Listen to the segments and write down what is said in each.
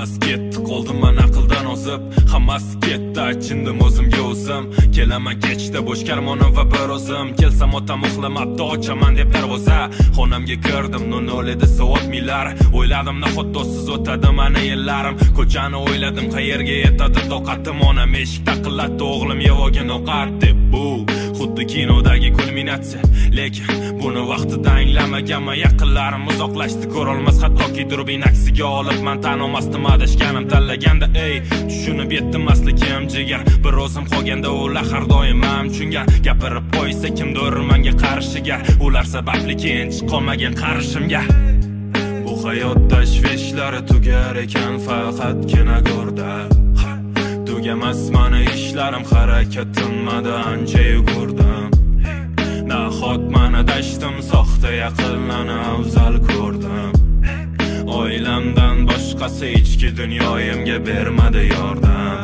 Hammasi ketdi, qoldim men aqldan ozib. Hammasi ketdi, achindim o'zimga o'zim. Kelaman kechda bo'sh karmonim va bir o'zim. Kelsam otam uxlamabdi, ochaman deb darvoza. Xonamga kirdim, nun o'ledi soat milar. O'yladim nahot do'stsiz o'tadi mana yillarim. Ko'chani o'yladim, qayerga yetadi toqatim. Onam eshik taqillatdi, o'g'lim yevogin ovqat deb. Bu xuddi kinodagi kulminatsiya, lekin buni vaqtida anglamaganman. Yaqinlarim uzoqlashdi, ko'rolmas hattoki durbin aksiga olib. Men tan olmasdim adashganim tanlaganda, ey tushunib yetdim aslikim jigar. Bir o'zim qolganda ular har doim ham tushungan. Gapirib qo'ysa kimdir menga qarshiga, ular sababli keyin chiqolmagan qarishimga. Bu hayot tashvishlari tugar ekan faqatgina go'rda. Tugamas mani ishlarim, harakatimda ancha yugurdim. Nahot mani dashtim, soxta yaqinlarni afzal ko'rdim. Oilamdan boshqasi ichki dunyoyimga bermadi yordam.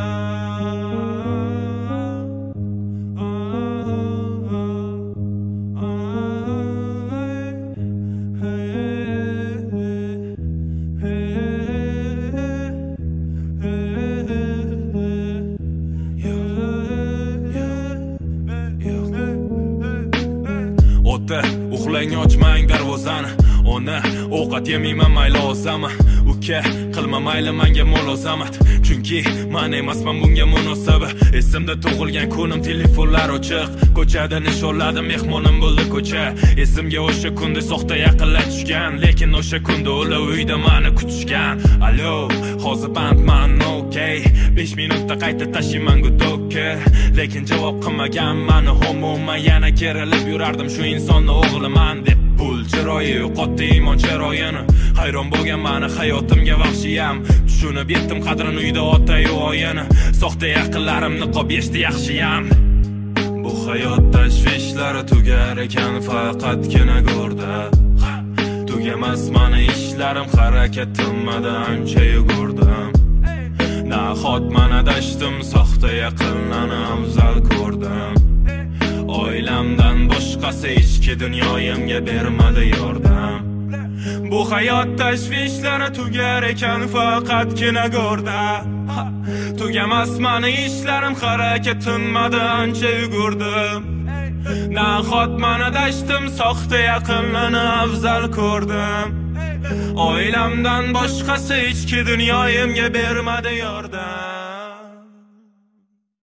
Uxlang, ochmang darvozani. Ona ovqat yemayman mayli o'zaman. Uka qilma mayli menga mulozamat, chunki men emasman bunga munosabat. Esimda tug'ilgan kunim, telefonlar ochiq. Ko'chada nishonladim, mehmonim bo'ldi ko'cha. Esimga o'sha kunda soxta yaqinlar tushgan, lekin o'sha kunda ular uyda meni kutishgan. Allo, hozir bandman, okey. 5 minutda qayta tashiyman gudokka. Lekin javob qilmagan meni homoman. Yana kerilib yurardim shu insonni o'g'liman deb. Pul chiroyi yo'qotdi iymon chiroyini. Hayron bo'lgan meni hayotimga vahshiyam. Tushunib yetdim qadrin uyda ota-yu oyini. Soxta yaqinlarimni qo'b yeshdi yaxshiyam. Bu hayot tashvishlari tugar ekan faqatgina go'rda. Tugamas meni ishlarim, harakatimda ancha yugurdim. Nahot men adashdim, soxta yaqinlarni afzal ko'rdim. Oilamdan boshqasi ichki dunyoyimga bermadi yordam. Bu hayot tashvishlari tugar ekan faqatgina go'rda. Tugamas meni ishlarim, harakatimda ancha yugurdim. Nahot men adashdim, soxta yaqinlarni afzal ko'rdim. Oilamdan boshqasi ichki dunyoyimga bermadi yordam.